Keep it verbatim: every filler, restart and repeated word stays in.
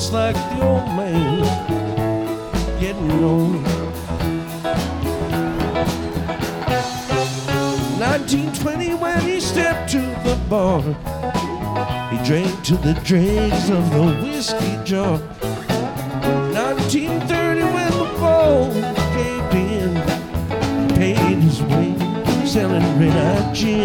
looks like the old man getting old. nineteen twenty when he stepped to the bar, he drank to the dregs of the whiskey jar. nineteen thirty when the ball caved in, he paid his way selling red-eyed gin.